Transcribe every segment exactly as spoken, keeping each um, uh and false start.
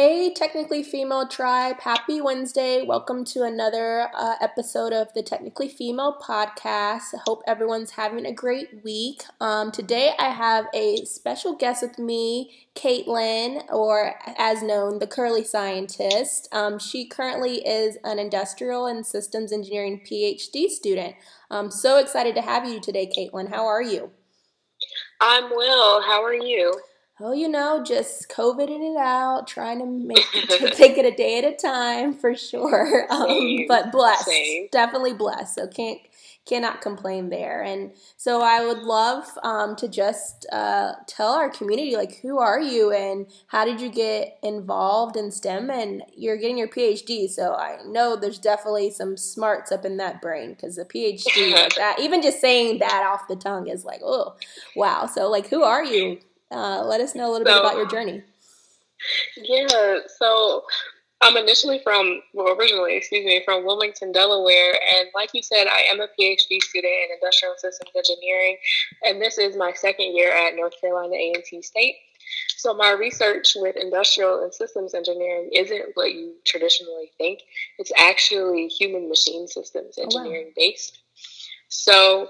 Hey, Technically Female Tribe. Happy Wednesday. Welcome to another uh, episode of the Technically Female Podcast. I hope everyone's having a great week. Um, today I have a special guest with me, Caitlin, or as known, the Curly Scientist. Um, she currently is an industrial and systems engineering P H D student. I'm so excited to have you today, Caitlin. How are you? I'm well. How are you? Oh, you know, just COVIDing it out, trying to make to take it a day at a time for sure. Um, Same. but blessed, Same. definitely blessed. So can't cannot complain there. And so I would love um, to just uh, tell our community, like, who are you and how did you get involved in STEM? And you're getting your P H D, so I know there's definitely some smarts up in that brain because a P H D, like that, even just saying that off the tongue is like, oh, wow. So, like, who are you? Uh, let us know a little So, bit about your journey. yeah, so I'm initially from, well, originally, excuse me, from Wilmington, Delaware. And like you said, I am a P H D student in industrial systems engineering. And this is my second year at North Carolina A and T State. So my research with industrial and systems engineering isn't what you traditionally think. It's actually human machine systems engineering Oh, wow. based. So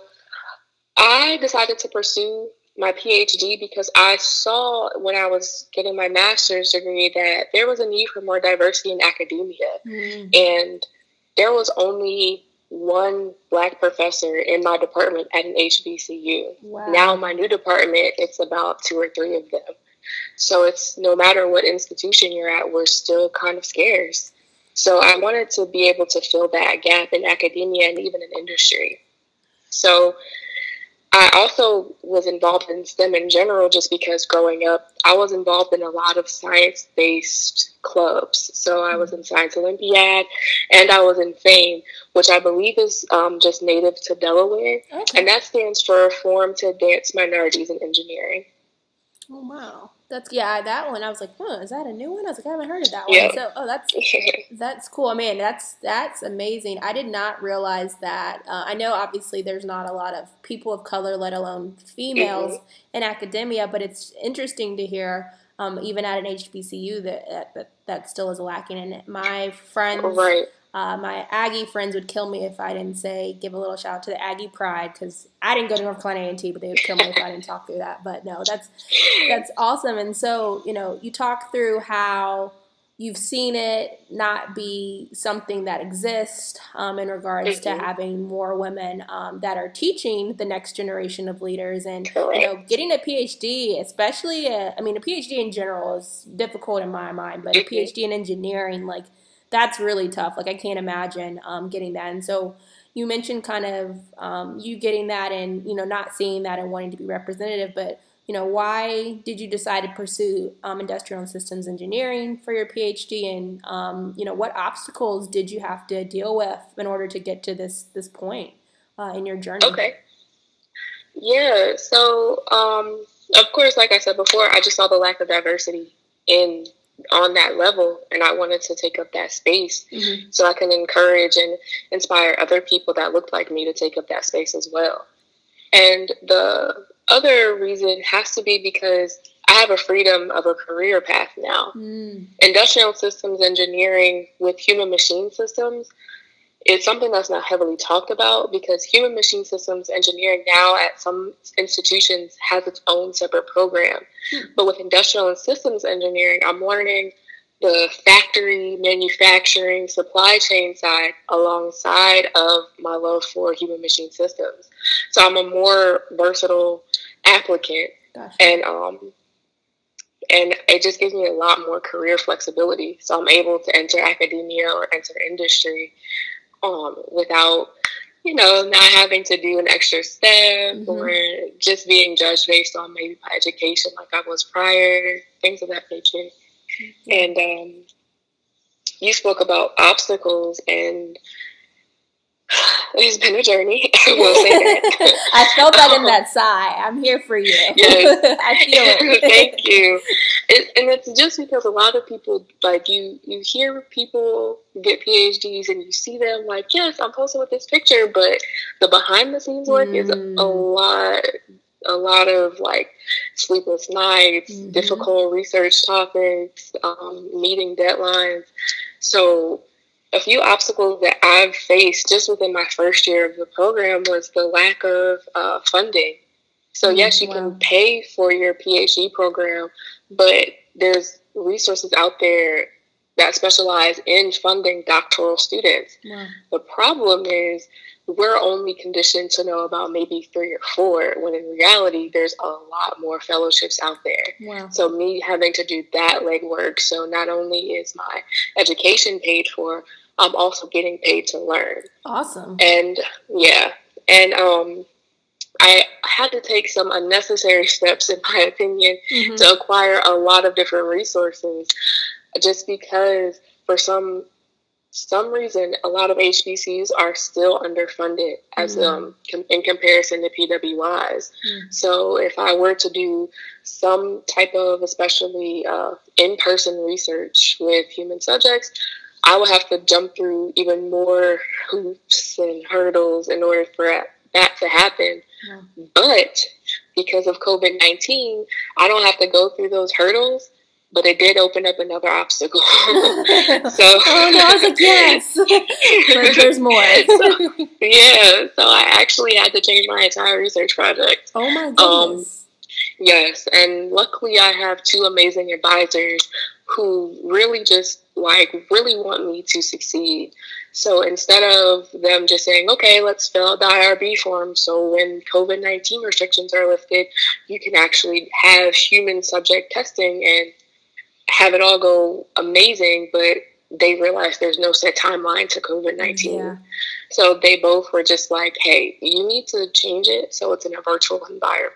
I decided to pursue my P H D because I saw when I was getting my master's degree that there was a need for more diversity in academia. Mm. And there was only one Black professor in my department at an H B C U. Wow. Now my new department, it's about two or three of them. So it's no matter what institution you're at, we're still kind of scarce. So I wanted to be able to fill that gap in academia and even in industry. So I also was involved in STEM in general just because growing up, I was involved in a lot of science-based clubs. So I was in Science Olympiad and I was in FAME, which I believe is um, just native to Delaware. Okay. And that stands for Forum to Advance Minorities in Engineering. Oh, wow. That's, yeah, that one, I was like, huh, is that a new one? I was like, I haven't heard of that Yeah. one. So, oh, that's, that's cool. I mean, that's, that's amazing. I did not realize that. Uh, I know obviously there's not a lot of people of color, let alone females Mhm. in academia, but it's interesting to hear, um, even at an H B C U that, that, that still is lacking. And my friends, Right. Uh, my Aggie friends would kill me if I didn't say, give a little shout out to the Aggie Pride, because I didn't go to North Carolina A and T, but they would kill me if I didn't talk through that. But no, that's that's awesome. And so, you know, you talk through how you've seen it not be something that exists um, in regards Mhm. to having more women um, that are teaching the next generation of leaders. And, Correct. you know, getting a P H D, especially, a, I mean, a P H D in general is difficult in my mind, but a Mhm. P H D in engineering, like, that's really tough. Like, I can't imagine um, getting that. And so you mentioned kind of um, you getting that and, you know, not seeing that and wanting to be representative. But, you know, why did you decide to pursue um, industrial and systems engineering for your P H D? And, um, you know, what obstacles did you have to deal with in order to get to this, this point uh, in your journey? Okay. Yeah. So, um, of course, like I said before, I just saw the lack of diversity in on that level, and I wanted to take up that space Mm-hmm. so I can encourage and inspire other people that look like me to take up that space as well. And the other reason has to be because I have a freedom of a career path now. Mm. Industrial systems engineering with human machine systems, it's something that's not heavily talked about because human machine systems engineering now at some institutions has its own separate program. Hmm. But with industrial and systems engineering, I'm learning the factory, manufacturing, supply chain side alongside of my love for human machine systems. So I'm a more versatile applicant. Gotcha. And um, and it just gives me a lot more career flexibility. So I'm able to enter academia or enter industry um, without, you know, not having to do an extra step Mhm. or just being judged based on maybe my education like I was prior, things of that nature. Yeah. And um, you spoke about obstacles, and it's been a journey. I will say that. I felt that in Um, that sigh. I'm here for you. Yes. I feel it. Thank you. It, and it's just because a lot of people, like, you, you hear people get P H Ds and you see them like, yes, I'm posting with this picture, but the behind the scenes work is a Mm. lot, a lot of like sleepless nights, Mm-hmm. difficult research topics, um, meeting deadlines. So a few obstacles that I've faced just within my first year of the program was the lack of uh, funding. So yes, you Wow. can pay for your PhD program, but there's resources out there that specialize in funding doctoral students. Wow. The problem is we're only conditioned to know about maybe three or four, when in reality, there's a lot more fellowships out there. Wow. So me having to do that legwork, so not only is my education paid for, I'm also getting paid to learn. Awesome. And yeah, and um, I had to take some unnecessary steps, in my opinion, Mm-hmm. to acquire a lot of different resources, just because for some some reason a lot of H B C Us are still underfunded as Mm. um com- in comparison to P W Is. Mm. So if I were to do some type of especially uh, in-person research with human subjects, I would have to jump through even more hoops and hurdles in order for that to happen. Yeah. But because of COVID nineteen, I don't have to go through those hurdles, but it did open up another obstacle. So, oh no, I was like, yes, but there's more. so, yeah, so I actually had to change my entire research project. Oh my Um, goodness. yes, and luckily I have two amazing advisors who really just like really want me to succeed. So instead of them just saying, okay, let's fill out the I R B form, so when COVID nineteen restrictions are lifted, you can actually have human subject testing and have it all go amazing, but they realize there's no set timeline to COVID nineteen. Yeah. So they both were just like, hey, you need to change it so it's in a virtual environment.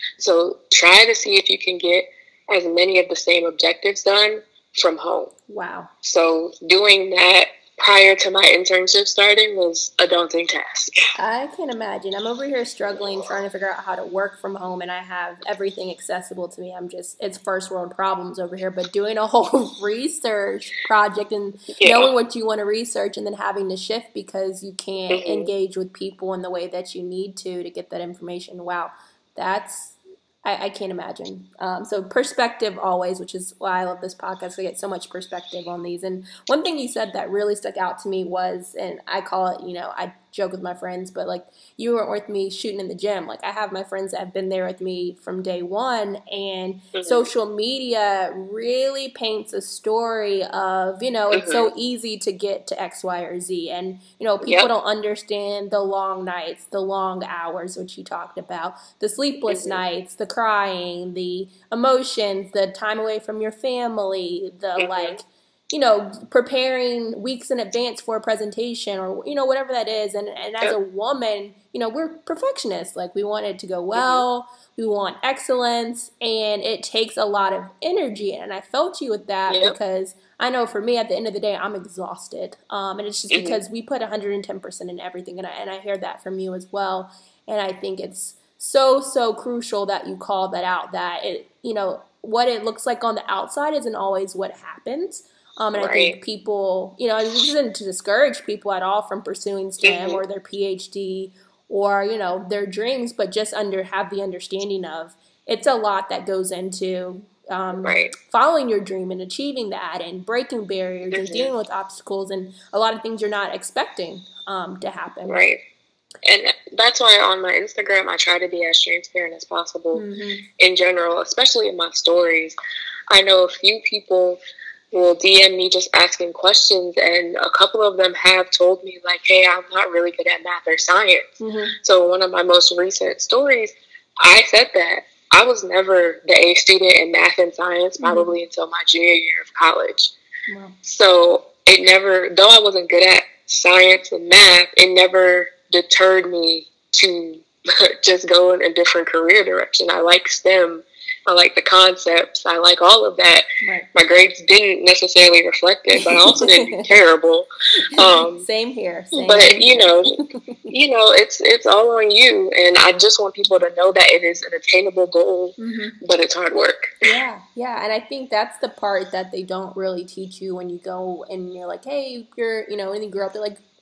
So try to see if you can get as many of the same objectives done from home. Wow. So doing that prior to my internship starting was a daunting task. I can imagine. I'm over here struggling, trying to figure out how to work from home, and I have everything accessible to me. I'm just, it's first world problems over here, but doing a whole research project and Yeah. knowing what you want to research and then having to shift because you can't Mhm. engage with people in the way that you need to to get that information. Wow. That's, I, I can't imagine. Um, so perspective always, which is why I love this podcast. I get so much perspective on these. And one thing you said that really stuck out to me was, and I call it, you know, I joke with my friends, but like you weren't with me shooting in the gym. Like I have my friends that have been there with me from day one, and Mhm. social media really paints a story of, you know, it's so easy to get to X, Y, or Z. And, you know, people Yep. don't understand the long nights, the long hours, which you talked about, the sleepless Mhm. nights, the crying, the emotions, the time away from your family, the Mhm. like, you know, preparing weeks in advance for a presentation or, you know, whatever that is. And, and as a woman, you know, we're perfectionists. Like we want it to go well. We want excellence. And it takes a lot of energy. And I felt you with that Yep. because I know for me, at the end of the day, I'm exhausted. Um, and it's just Mhm. because we put one hundred ten percent in everything. And I, and I hear that from you as well. And I think it's so, so crucial that you call that out, that it, you know, what it looks like on the outside isn't always what happens. Um, and I think Right. people, you know, it isn't to discourage people at all from pursuing STEM Mhm. or their PhD or, you know, their dreams, but just under have the understanding of it's a lot that goes into um, Right. following your dream and achieving that and breaking barriers and Mhm. dealing with obstacles and a lot of things you're not expecting um, to happen. Right. And that's why on my Instagram, I try to be as transparent as possible Mhm. in general, especially in my stories. I know a few people will D M me just asking questions, and a couple of them have told me, like, hey, I'm not really good at math or science. Mhm. So one of my most recent stories, I said that I was never the A student in math and science, probably Mhm. until my junior year of college. Wow. So it never, though I wasn't good at science and math, it never deterred me to just go in a different career direction. I like STEM. I like the concepts. I like all of that. Right. My grades didn't necessarily reflect it, but I also didn't do terrible. Um, Same here. Same but here. you know, you know, it's it's all on you, and I just want people to know that it is an attainable goal, Mhm. but it's hard work. Yeah, yeah, and I think that's the part that they don't really teach you when you go and you're like, hey, you're, you know, and you grow up, they're like,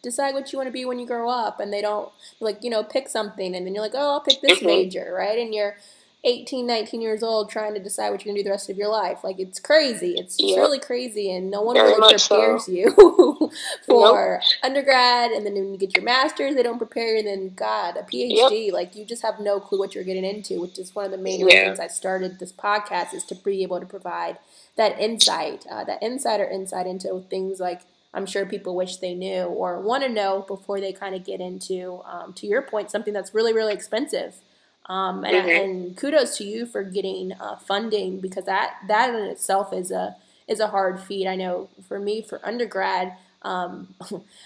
decide what you want to be when you grow up. And they don't, like, you know, pick something. And then you're like, oh, I'll pick this Mm-hmm. major, right? And you're eighteen, nineteen years old trying to decide what you're going to do the rest of your life. Like, it's crazy. It's, it's Yep. really crazy. And no one Very really much prepares so. you for Nope. undergrad. And then when you get your master's, they don't prepare you. And then, God, a PhD, yep. like, you just have no clue what you're getting into, which is one of the main Yeah. reasons I started this podcast, is to be able to provide that insight, uh, that insider insight into things like I'm sure people wish they knew or want to know before they kind of get into, um, to your point, something that's really, really expensive. Um, and, Mm-hmm. and kudos to you for getting uh, funding, because that, that in itself is a is a hard feat. I know for me, for undergrad, um,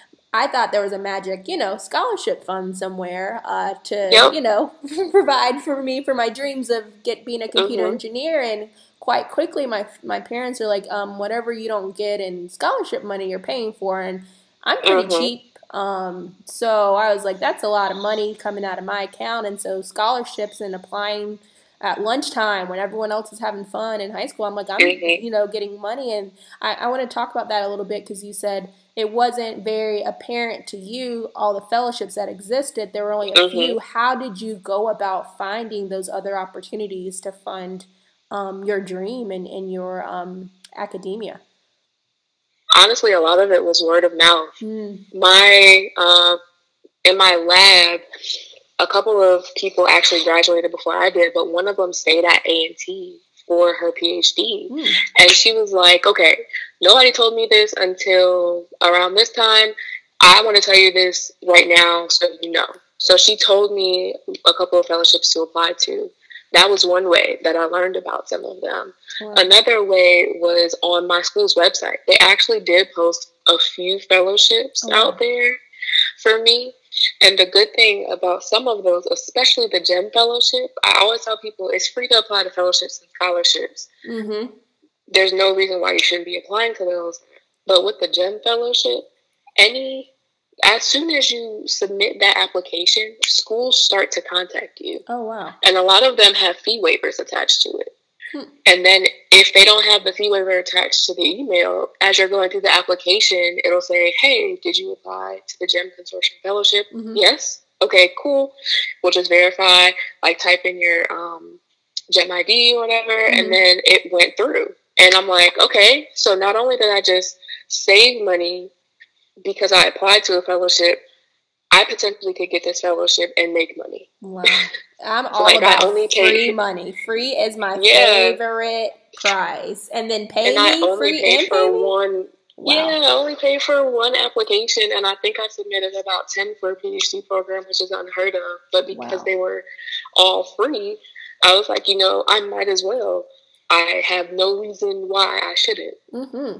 I thought there was a magic, you know, scholarship fund somewhere uh, to, Yep. you know, provide for me for my dreams of get being a computer Mm-hmm. engineer. And quite quickly, my my parents are like, um, whatever you don't get in scholarship money, you're paying for, and I'm pretty Mm-hmm. cheap. Um, so I was like, that's a lot of money coming out of my account. And so scholarships and applying at lunchtime when everyone else is having fun in high school, I'm like, I'm, Mm-hmm. you know, getting money. And I, I want to talk about that a little bit, because you said it wasn't very apparent to you, all the fellowships that existed. There were only a Mm-hmm. few. How did you go about finding those other opportunities to fund um, your dream and, and your um, academia? Honestly, a lot of it was word of mouth. Mm. My uh, in my lab, a couple of people actually graduated before I did, but one of them stayed at A and T for her PhD. Mm. And she was like, okay, nobody told me this until around this time. I want to tell you this right now so you know. So she told me a couple of fellowships to apply to. That was one way that I learned about some of them. Wow. Another way was on my school's website. They actually did post a few fellowships Oh, wow. out there for me. And the good thing about some of those, especially the GEM fellowship, I always tell people it's free to apply to fellowships and scholarships. Mm-hmm. There's no reason why you shouldn't be applying to those. But with the GEM fellowship, any as soon as you submit that application, schools start to contact you. Oh, wow. And a lot of them have fee waivers attached to it. Hmm. And then if they don't have the fee waiver attached to the email, as you're going through the application, it'll say, hey, did you apply to the GEM Consortium Fellowship? Mm-hmm. Yes. Okay, cool. We'll just verify, like type in your um, GEM I D or whatever, Mm-hmm. and then it went through. And I'm like, okay, so not only did I just save money because I applied to a fellowship, I potentially could get this fellowship and make money. Wow. I'm all like, I about only free paid- money. Free is my Yeah. favorite prize. And then pay And I me only free paid and for pay me? one. Wow. Yeah, I only paid for one application, and I think I submitted about ten for a PhD program, which is unheard of. But because Wow. they were all free, I was like, you know, I might as well. I have no reason why I shouldn't. Mm-hmm.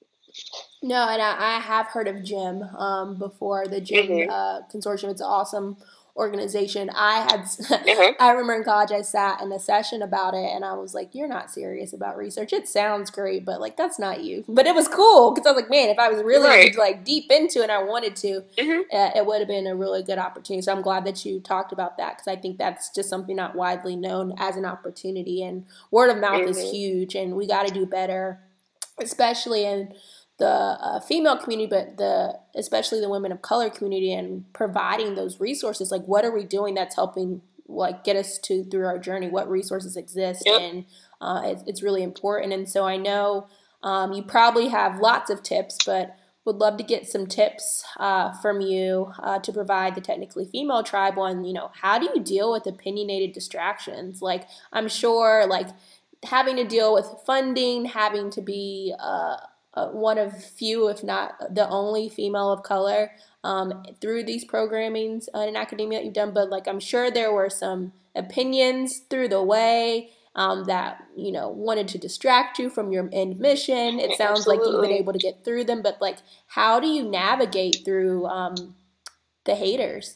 No, and I, I have heard of GEM um, before, the GEM Mhm. uh, Consortium. It's an awesome organization. I had, Uh-huh. I remember in college I sat in a session about it, and I was like, you're not serious about research. It sounds great, but like, that's not you. But it was cool, because I was like, man, if I was really Right. like deep into it and I wanted to, Mhm. uh, it would have been a really good opportunity. So I'm glad that you talked about that, because I think that's just something not widely known as an opportunity, and word of mouth is Mhm. huge, and we got to do better, especially in the uh, female community, but the especially the women of color community, and providing those resources. Like, what are we doing that's helping like get us to through our journey? What resources exist? Yep. And uh, it's, it's really important. And so I know um, you probably have lots of tips, but would love to get some tips uh, from you uh, to provide the Technically Female Tribe on, you know, how do you deal with opinionated distractions? Like, I'm sure like having to deal with funding, having to be uh, uh, one of few, if not the only female of color um, through these programmings uh, in academia that you've done. But like, I'm sure there were some opinions through the way um, that, you know, wanted to distract you from your end mission. It sounds like you've been Absolutely. able to get through them, but like, how do you navigate through um, the haters?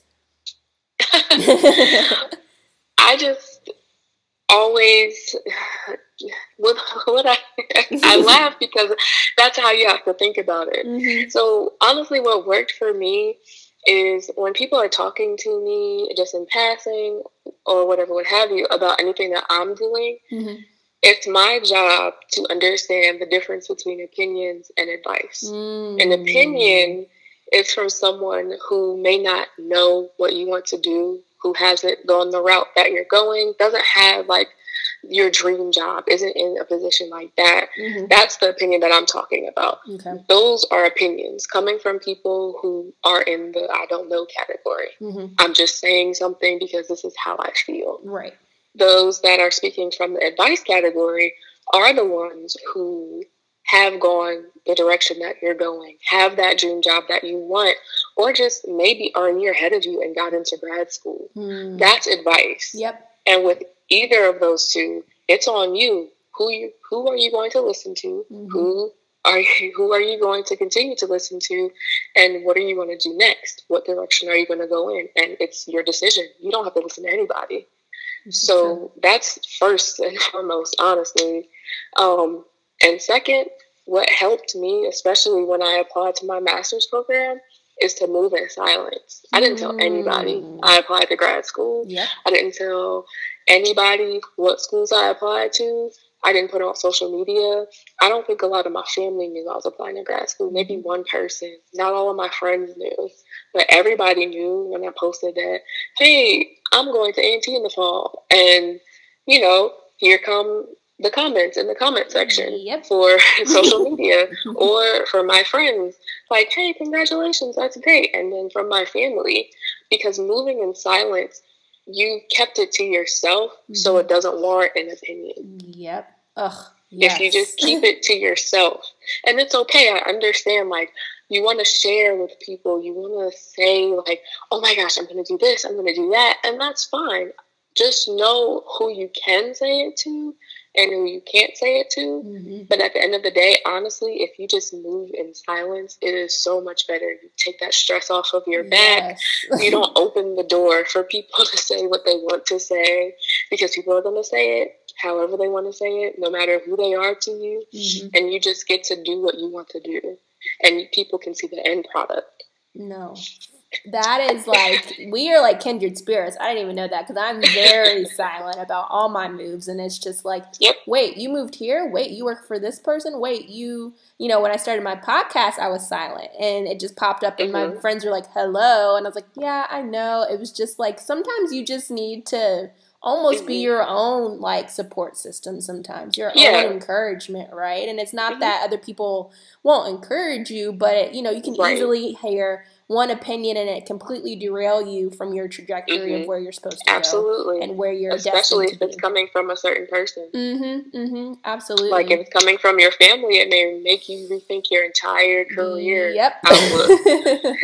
I just always with what I I laugh because that's how you have to think about it. Mm-hmm. So honestly, what worked for me is when people are talking to me just in passing or whatever, what have you, about anything that I'm doing. Mm-hmm. It's my job to understand the difference between opinions and advice. Mm. An opinion it's from someone who may not know what you want to do, who hasn't gone the route that you're going, doesn't have like your dream job, isn't in a position like that. Mm-hmm. That's the opinion that I'm talking about. Okay. Those are opinions coming from people who are in the I don't know category. Mm-hmm. I'm just saying something because this is how I feel. Right. Those that are speaking from the advice category are the ones who have gone the direction that you're going, have that dream job that you want, or just maybe are a year ahead of you and got into grad school. Mm. That's advice. Yep. And with either of those two, it's on you. Who you who are you going to listen to? Mm-hmm. Who are you who are you going to continue to listen to? And what are you going to do next? What direction are you going to go in? And it's your decision. You don't have to listen to anybody. So that's first and foremost, honestly. Um, and second, what helped me, especially when I applied to my master's program, is to move in silence. I didn't tell anybody I applied to grad school. Yep. I didn't tell anybody what schools I applied to. I didn't put it on social media. I don't think a lot of my family knew I was applying to grad school. Maybe one person. Not all of my friends knew. But everybody knew when I posted that, hey, I'm going to A and T in the fall. And, you know, here come the comments in the comment section yep. for social media or for my friends. Like, hey, congratulations, that's great. And then from my family, because moving in silence, you kept it to yourself, mm-hmm. so it doesn't warrant an opinion. Yep. Ugh. Yes. If you just keep it to yourself. And it's okay. I understand, like, you want to share with people. You want to say, like, oh, my gosh, I'm going to do this. I'm going to do that. And that's fine. Just know who you can say it to and who you can't say it to. Mm-hmm. But at the end of the day, honestly, if you just move in silence, it is so much better. You take that stress off of your back. Yes. You don't open the door for people to say what they want to say, because people are going to say it however they want to say it, no matter who they are to you. Mm-hmm. And you just get to do what you want to do. And people can see the end product. No. That is like, we are like kindred spirits. I didn't even know that, because I'm very silent about all my moves. And it's just like, yep. Wait, you moved here? Wait, you work for this person? Wait, you, you know, when I started my podcast, I was silent. And it just popped up and mm-hmm. my friends were like, hello. And I was like, yeah, I know. It was just like, sometimes you just need to almost mm-hmm. be your own like support system sometimes, your yeah. own encouragement, right? And it's not mm-hmm. that other people won't encourage you, but, you know, you can right. easily hear one opinion and it completely derail you from your trajectory mm-hmm. of where you're supposed to absolutely. Go and where you're especially if to it's be. Coming from a certain person. Mm-hmm, mm-hmm, absolutely. Like if it's coming from your family, it may make you rethink your entire career yep. outlook.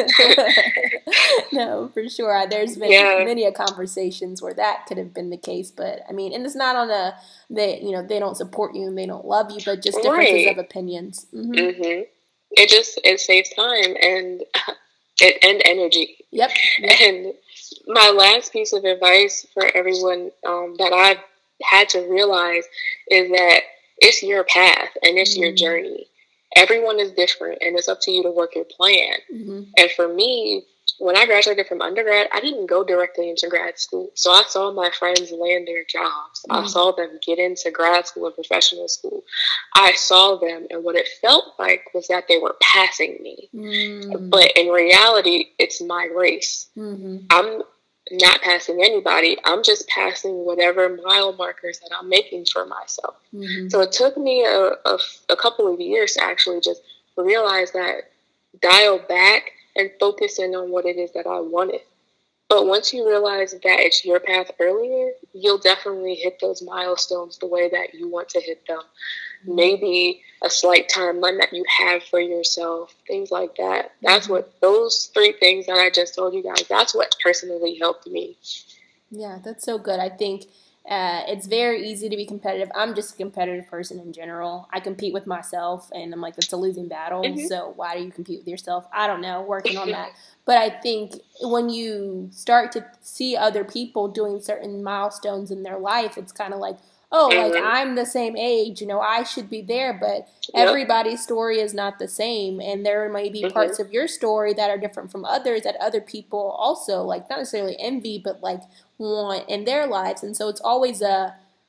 No, for sure. There's been yeah. many a conversations where that could have been the case, but I mean, and it's not on a they you know they don't support you and they don't love you, but just differences right. of opinions. Mm-hmm. Mm-hmm. It just it saves time and. It, and energy. Yep, yep. And my last piece of advice for everyone um, that I've had to realize is that it's your path and it's mm-hmm. your journey. Everyone is different, and it's up to you to work your plan. Mm-hmm. And for me, when I graduated from undergrad, I didn't go directly into grad school. So I saw my friends land their jobs. Mm-hmm. I saw them get into grad school and professional school. I saw them, and what it felt like was that they were passing me. Mm-hmm. But in reality, it's my race. Mm-hmm. I'm not passing anybody. I'm just passing whatever mile markers that I'm making for myself. Mm-hmm. So it took me a, a, a couple of years to actually just realize that, dial back, and focus in on what it is that I wanted. But once you realize that it's your path earlier, you'll definitely hit those milestones the way that you want to hit them. Mm-hmm. Maybe a slight timeline that you have for yourself, things like that. That's mm-hmm. what, those three things that I just told you guys, that's what personally helped me. Yeah, that's so good. I think Uh, it's very easy to be competitive. I'm just a competitive person in general. I compete with myself, and I'm like, that's a losing battle. Mm-hmm. So why do you compete with yourself? I don't know, working on that. But I think when you start to see other people doing certain milestones in their life, it's kind of like, oh, mm-hmm. like I'm the same age, you know, I should be there. But yep. everybody's story is not the same. And there may be mm-hmm. parts of your story that are different from others that other people also, like, not necessarily envy, but like want in their lives. And so it's always a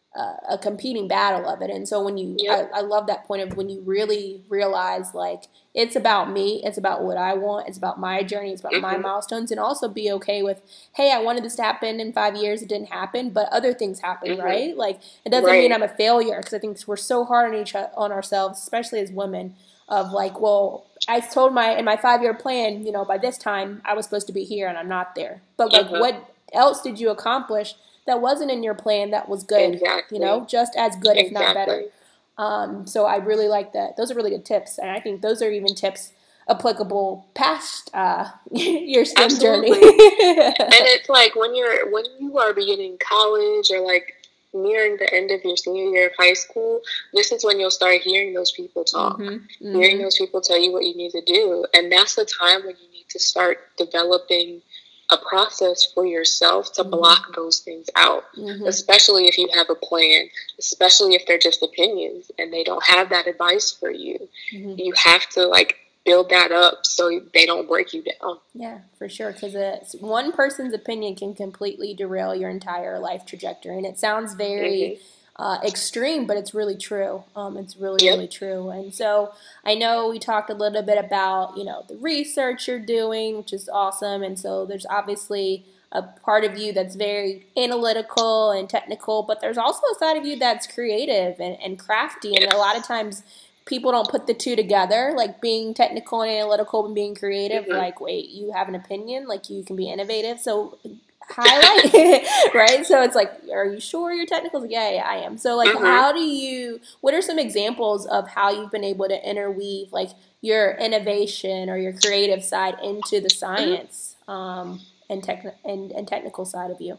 uh, a competing battle of it. And so when you, Yep. I, I love that point of when you really realize like it's about me, it's about what I want, it's about my journey, it's about Mm-hmm. my milestones, and also be okay with, hey, I wanted this to happen in five years, it didn't happen, but other things happen, Mm-hmm. right? Like it doesn't Right. mean I'm a failure, because I think we're so hard on each on ourselves, especially as women, of like, well, I told my in my five year plan, you know, by this time I was supposed to be here and I'm not there. But like, Mm-hmm. what else did you accomplish that wasn't in your plan that was good? Exactly. You know, just as good, if not better. Exactly. Um, so I really like that. Those are really good tips, and I think those are even tips applicable past uh, your STEM Absolutely. journey. And it's like when you're when you are beginning college or like nearing the end of your senior year of high school, this is when you'll start hearing those people talk, Mhm, mhm. hearing those people tell you what you need to do, and that's the time when you need to start developing a process for yourself to Mhm. block those things out, Mhm. especially if you have a plan, especially if they're just opinions and they don't have that advice for you. Mhm. You have to like build that up so they don't break you down. Yeah, for sure. Because one person's opinion can completely derail your entire life trajectory, and it sounds very Mm-hmm. uh, extreme, but it's really true. Um, it's really, Yep. really true. And so I know we talked a little bit about, you know, the research you're doing, which is awesome. And so there's obviously a part of you that's very analytical and technical, but there's also a side of you that's creative and, and crafty. And a lot of times people don't put the two together, like being technical and analytical and being creative. Mm-hmm. Like, wait, you have an opinion? Like, you can be innovative? So highlight it, right? So it's like, are you sure you're technical? Yeah, yeah, I am. So like, Mm-hmm. how do you, what are some examples of how you've been able to interweave like your innovation or your creative side into the science um, and, tech, and, and technical side of you?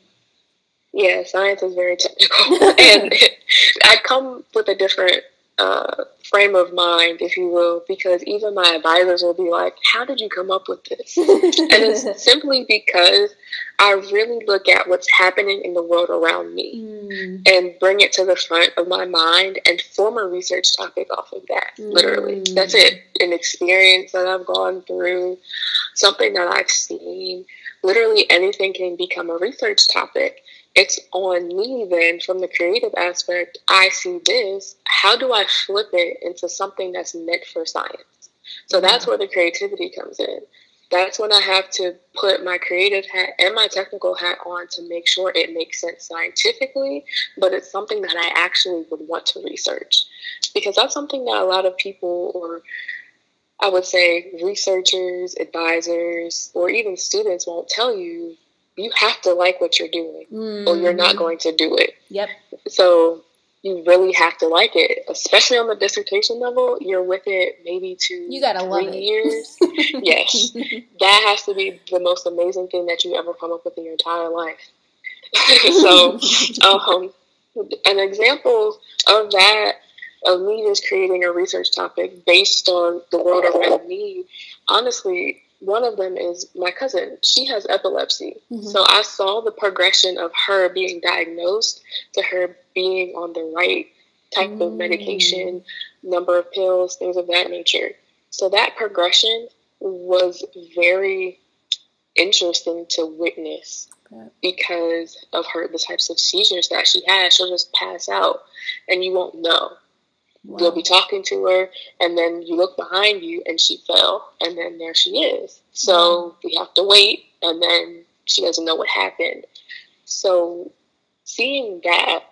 Yeah, science is very technical. And I come with a different uh, frame of mind, if you will, because even my advisors will be like, how did you come up with this? And it's simply because I really look at what's happening in the world around me Mm. and bring it to the front of my mind and form a research topic off of that. Mm. Literally. That's it. An experience that I've gone through, something that I've seen. Literally anything can become a research topic. It's on me then, from the creative aspect, I see this, how do I flip it into something that's meant for science? So Yeah. that's where the creativity comes in. That's when I have to put my creative hat and my technical hat on to make sure it makes sense scientifically, but it's something that I actually would want to research. Because that's something that a lot of people, or I would say researchers, advisors, or even students won't tell you. You have to like what you're doing, Mm-hmm. or you're not going to do it. Yep. So you really have to like it, especially on the dissertation level. You're with it maybe two, You gotta three love it. years. Yes, that has to be the most amazing thing that you ever come up with in your entire life. So, um, an example of that, of me just creating a research topic based on the world around me, honestly, one of them is my cousin. She has epilepsy. Mm-hmm. So I saw the progression of her being diagnosed to her being on the right type mm. of medication, number of pills, things of that nature. So that progression was very interesting to witness okay. because of her, the types of seizures that she has. She'll just pass out and you won't know. Wow. You'll be talking to her, and then you look behind you, and she fell, and then there she is. So wow. we have to wait, and then she doesn't know what happened. So seeing that,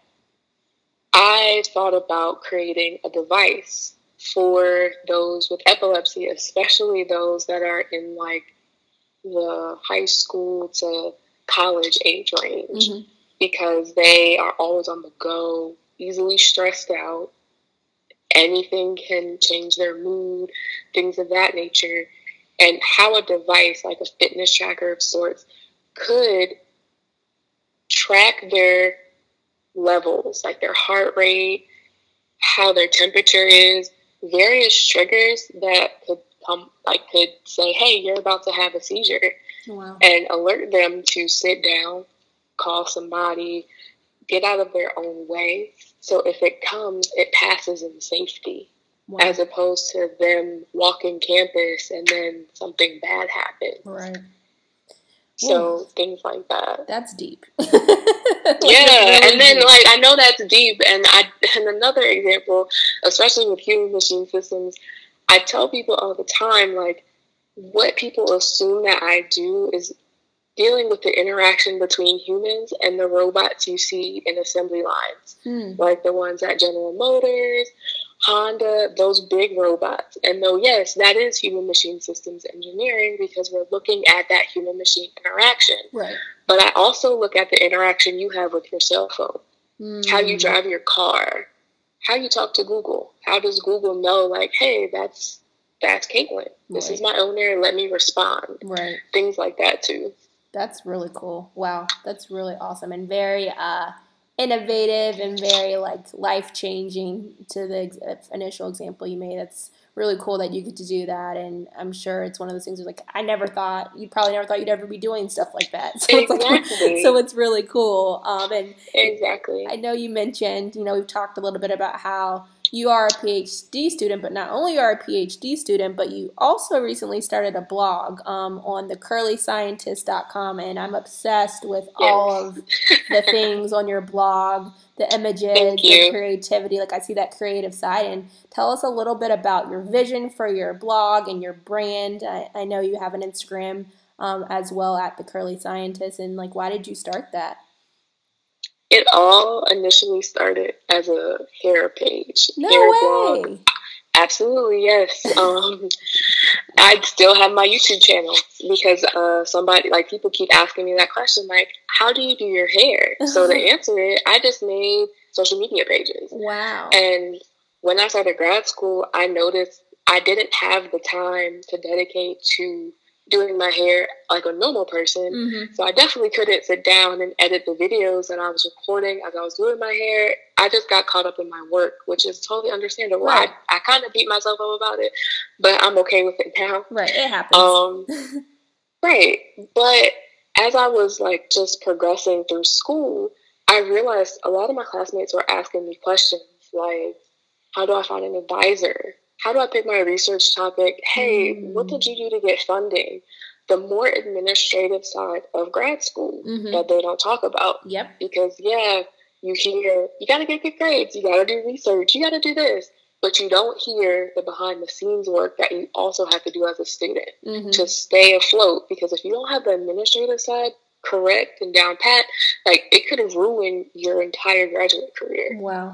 I thought about creating a device for those with epilepsy, especially those that are in like the high school to college age range, mm-hmm. because they are always on the go, easily stressed out. Anything can change their mood, things of that nature. And how a device like a fitness tracker of sorts could track their levels, like their heart rate, how their temperature is, various triggers that could come, like could say, hey, you're about to have a seizure. Wow. And alert them to sit down, call somebody, get out of their own way. So if it comes, it passes in safety, wow. as opposed to them walking campus and then something bad happens. Right. So things like that. That's deep. like yeah, really and then deep. like I know that's deep, and I and another example, especially with human machine systems, I tell people all the time, like, what people assume that I do is dealing with the interaction between humans and the robots you see in assembly lines, hmm. like the ones at General Motors, Honda, those big robots. And though, yes, that is human machine systems engineering because we're looking at that human machine interaction. Right. But I also look at the interaction you have with your cell phone, hmm. how you drive your car, how you talk to Google. How does Google know, like, hey, that's that's Caitlin. This right. is my owner. Let me respond. Right. Things like that, too. That's really cool. Wow. That's really awesome and very uh, innovative and very like life-changing to the ex- initial example you made. That's really cool that you get to do that. And I'm sure it's one of those things where like, I never thought, you probably never thought you'd ever be doing stuff like that. So exactly. It's like, so it's really cool. Um, and exactly. I know you mentioned, you know, we've talked a little bit about how you are a PhD student, but not only are a PhD student, but you also recently started a blog um, on the curly scientist dot com, and I'm obsessed with yes. all of the things on your blog, the images, the creativity. Like I see that creative side. And tell us a little bit about your vision for your blog and your brand. I, I know you have an Instagram um, as well at The Curly Scientist, and like, why did you start that? It all initially started as a hair page, no hair way. blog. Absolutely, yes. Um, I still have my YouTube channel because uh, somebody, like, people keep asking me that question, like, how do you do your hair? So to answer it, I just made social media pages. Wow. And when I started grad school, I noticed I didn't have the time to dedicate to doing my hair like a normal person. Mm-hmm. So I definitely couldn't sit down and edit the videos that I was recording as I was doing my hair. I just got caught up in my work, which is totally understandable. Right. I, I kind of beat myself up about it, but I'm okay with it now. Right, it happens. Um, right. But as I was like just progressing through school, I realized a lot of my classmates were asking me questions like, how do I find an advisor? How do I pick my research topic? Hey, mm. what did you do to get funding? The more administrative side of grad school mm-hmm. that they don't talk about. Yep. Because, yeah, you hear, you got to get good grades. You got to do research. You got to do this. But you don't hear the behind the scenes work that you also have to do as a student mm-hmm. to stay afloat. Because if you don't have the administrative side correct and down pat, like, it could have ruined your entire graduate career. Wow.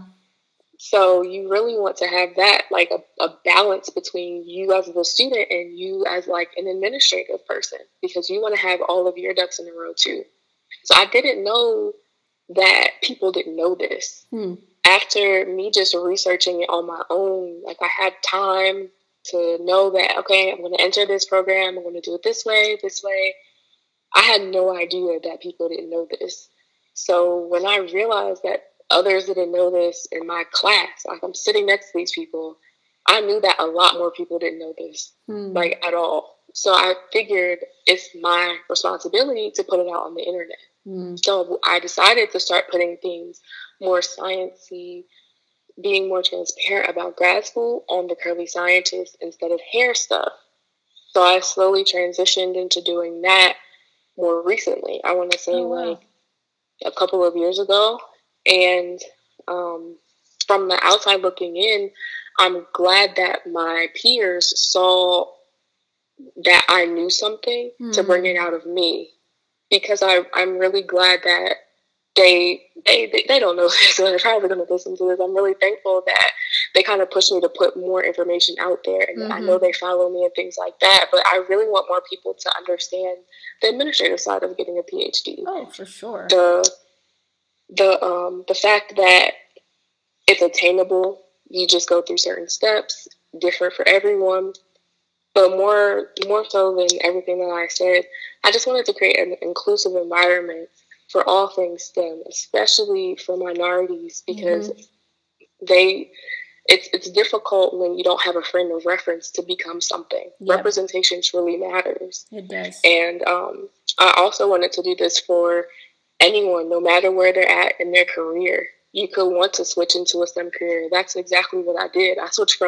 So you really want to have that, like a, a balance between you as a student and you as like an administrative person, because you want to have all of your ducks in a row too. So I didn't know that people didn't know this. Hmm. After me just researching it on my own, like I had time to know that, okay, I'm going to enter this program. I'm going to do it this way, this way. I had no idea that people didn't know this. So when I realized that others didn't know this in my class, like I'm sitting next to these people, I knew that a lot more people didn't know this, hmm. like at all. So I figured it's my responsibility to put it out on the internet. Hmm. So I decided to start putting things more sciencey, being more transparent about grad school on The Curly Scientist instead of hair stuff. So I slowly transitioned into doing that more recently. I want to say oh, wow. like a couple of years ago. And um, from the outside looking in, I'm glad that my peers saw that I knew something mm. to bring it out of me, because I, I'm really glad that they they they, they don't know this, so they're probably going to listen to this. I'm really thankful that they kind of pushed me to put more information out there, and mm-hmm. I know they follow me and things like that, but I really want more people to understand the administrative side of getting a PhD. Oh, for sure. The The um the fact that it's attainable, you just go through certain steps, different for everyone. But more more so than everything that I said, I just wanted to create an inclusive environment for all things STEM, especially for minorities, because mm-hmm. they it's it's difficult when you don't have a frame of reference to become something. Yep. Representation truly matters. It does. And um, I also wanted to do this for anyone, no matter where they're at in their career. You could want to switch into a STEM career. That's exactly what I did. I switched from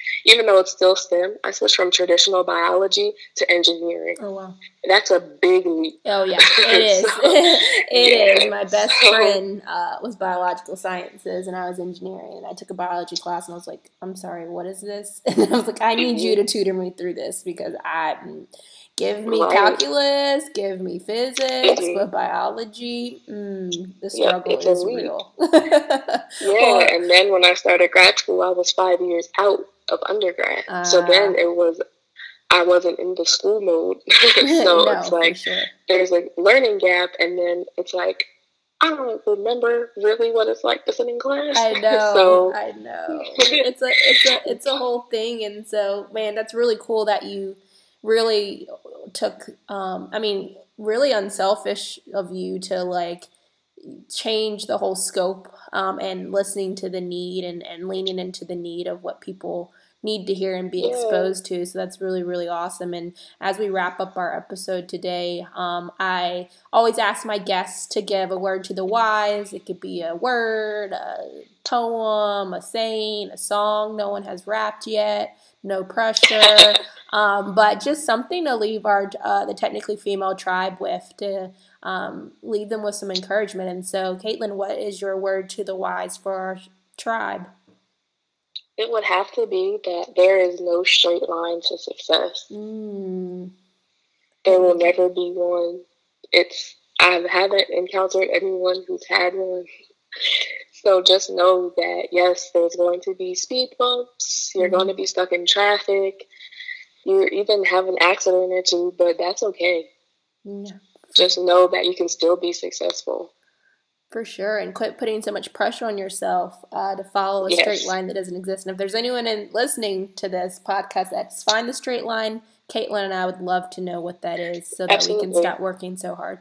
even though it's still STEM, I switched from traditional biology to engineering. Oh, wow. That's a big leap. Oh, yeah, it is. So, it yeah. is. My best So- friend uh, was biological sciences, and I was engineering, and I took a biology class, and I was like, I'm sorry, what is this? And I was like, I need you to tutor me through this, because I... Give me Right. calculus, give me physics, Mhm. but biology, mm, the Yep, struggle it's a is leap. real. Yeah, Well, and then when I started grad school, I was five years out of undergrad. Ah. so then it was, I wasn't in the school mode. so no, it's for like, sure. there's a learning gap, and then it's like, I don't remember really what it's like to sit in class. I know, so, I know. It's a, it's a, it's a whole thing, and so, man, that's really cool that you really took, um, I mean, really unselfish of you to, like, change the whole scope, um, and listening to the need and, and leaning into the need of what people need to hear and be Yeah. exposed to. So that's really, really awesome. And as we wrap up our episode today, um, I always ask my guests to give a word to the wise. It could be a word, a poem, a saying, a song. No one has rapped yet. No pressure. Um, but just something to leave our uh, the Technically Female tribe with, to um, leave them with some encouragement. And so, Caitlin, what is your word to the wise for our tribe? it would have to be that there is no straight line to success. Mm. There will never be one. It's, I haven't encountered anyone who's had one. So just know that, yes, there's going to be speed bumps. You're Mm-hmm. going to be stuck in traffic. You even have an accident or two, but that's okay. Yeah, Just know that you can still be successful. for sure. And quit putting so much pressure on yourself uh, to follow a Yes. straight line that doesn't exist. And if there's anyone in listening to this podcast that's find the straight line, Caitlin and I would love to know what that is, so that we can Absolutely. stop working so hard.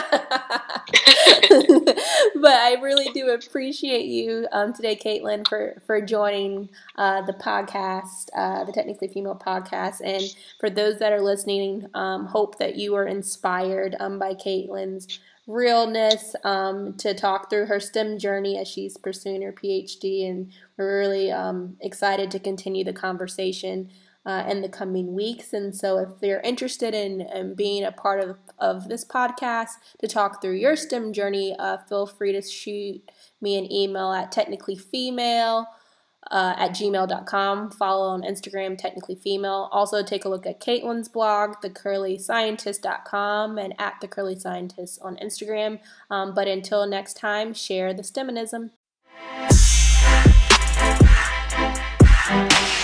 But I really do appreciate you um, today, Caitlin, for, for joining uh, the podcast, uh, the Technically Female podcast. And for those that are listening, um, hope that you are inspired um, by Caitlin's realness, um, to talk through her STEM journey as she's pursuing her P H D. And we're really um, excited to continue the conversation Uh, in the coming weeks. And so if you're interested in, in being a part of, of this podcast to talk through your STEM journey, uh, feel free to shoot me an email at technicallyfemale uh, at gmail dot com. Follow on Instagram, Technically Female. Also take a look at Caitlin's blog, the curly scientist dot com, and at The Curly Scientist on Instagram. Um, but until next time, share the STEMinism.